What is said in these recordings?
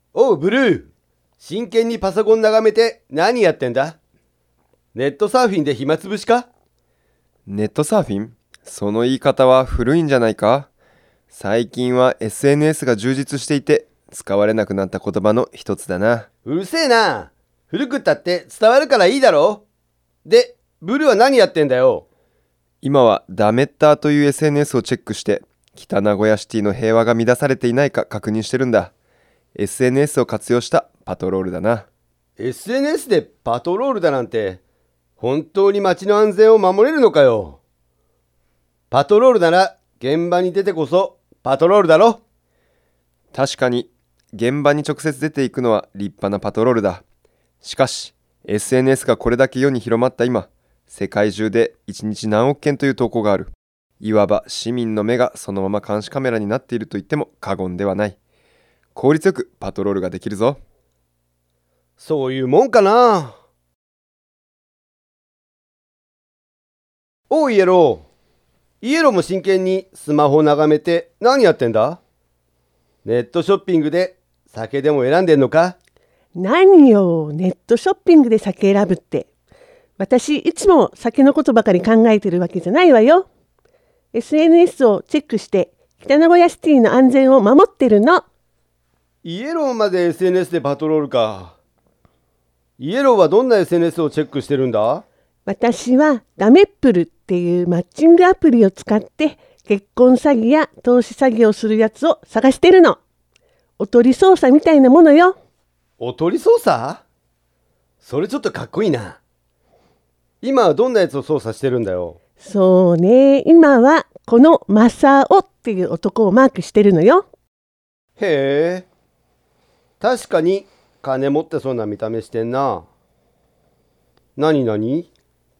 おうブルー、真剣にパソコン眺めて何やってんだ？ネットサーフィンで暇つぶしか？ ネットサーフィン？その言い方は古いんじゃないか？最近は SNS が充実していて使われなくなった言葉の一つだな。 うるせえな。古くったって伝わるからいいだろ。で、ブルーは何やってんだよ。 今はダメッターという SNS をチェックして北名古屋シティの平和が乱されていないか確認してるんだ。 SNS を活用したパトロールだな。 SNS でパトロールだなんて、本当に街の安全を守れるのかよ。パトロールなら現場に出てこそパトロールだろ。 確かに現場に直接出ていくのは立派なパトロールだ。しかし SNS がこれだけ世に広まった今、世界中で1日何億件という投稿がある。いわば市民の目がそのまま監視カメラになっていると言っても過言ではない。効率よくパトロールができるぞ。 そういうもんかな。おうイエロー。イエローも真剣にスマホを眺めて何やってんだ？ネットショッピングで酒でも選んでんのか？ 何よ、ネットショッピングで酒選ぶって。私いつも酒のことばかり考えてるわけじゃないわよ。SNS をチェックして北名古屋シティの安全を守ってるの。 イエローまで SNS でパトロールか。イエローはどんな SNS をチェックしてるんだ？ 私はダメップルっていうマッチングアプリを使って結婚詐欺や投資詐欺をするやつを探してるの。おとり捜査みたいなものよ。 おとり捜査？それちょっとかっこいいな。今はどんなやつを捜査してるんだよ。 そうね、今はこのマサオっていう男をマークしてるのよ。 へえ、確かに金持ってそうな見た目してんな。何々？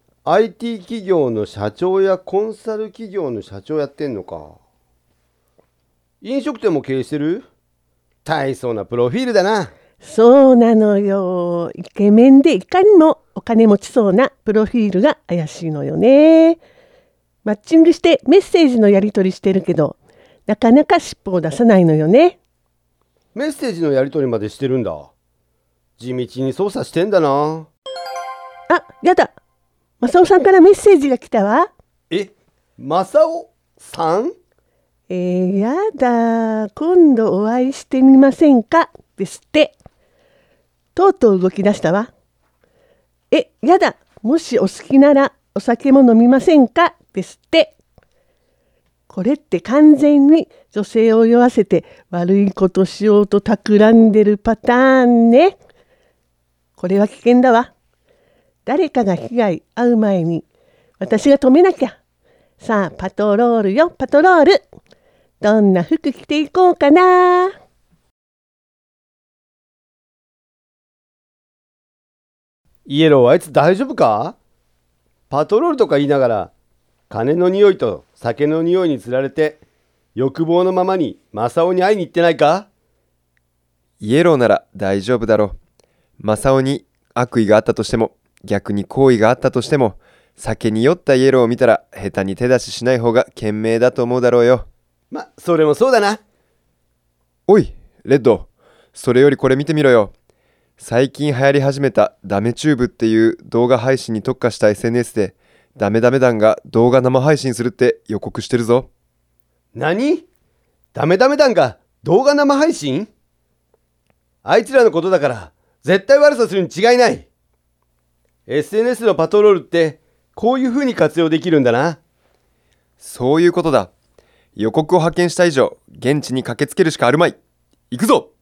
IT 企業の社長やコンサル企業の社長やってんのか。飲食店も経営してる？大層なプロフィールだな。 そうなのよ。イケメンでいかにもお金持ちそうなプロフィールが怪しいのよね。マッチングしてメッセージのやり取りしてるけど、なかなか尻尾を出さないのよね。 メッセージのやり取りまでしてるんだ。地道に捜査してんだな。 あ、やだ。マサオさんからメッセージが来たわ。 え、マサオさん？ やだ。今度お会いしてみませんかですって。とうとう動き出したわ。やだ。もしお好きならお酒も飲みませんかですって。これって完全に女性を酔わせて悪いことしようと企んでるパターンね。これは危険だわ。誰かが被害遭う前に私が止めなきゃ。さあパトロールよ、パトロール。どんな服着ていこうかな。 イエロー、あいつ大丈夫か？パトロールとか言いながら金の匂いと酒の匂いにつられて欲望のままにマサオに会いに行ってないか？ イエローなら大丈夫だろう。マサオに悪意があったとしても、逆に好意があったとしても、酒に酔ったイエローを見たら下手に手出ししない方が賢明だと思うだろうよ。 それもそうだな。 おいレッド、それよりこれ見てみろよ。最近流行り始めたダメチューブっていう動画配信に特化した SNS でダメダメ団が動画生配信するって予告してるぞ。 何？ダメダメ団が動画生配信？あいつらのことだから絶対悪さするに違いない。 SNS のパトロールってこういう風に活用できるんだな。 そういうことだ。予告を発見した以上現地に駆けつけるしかあるまい。行くぞ。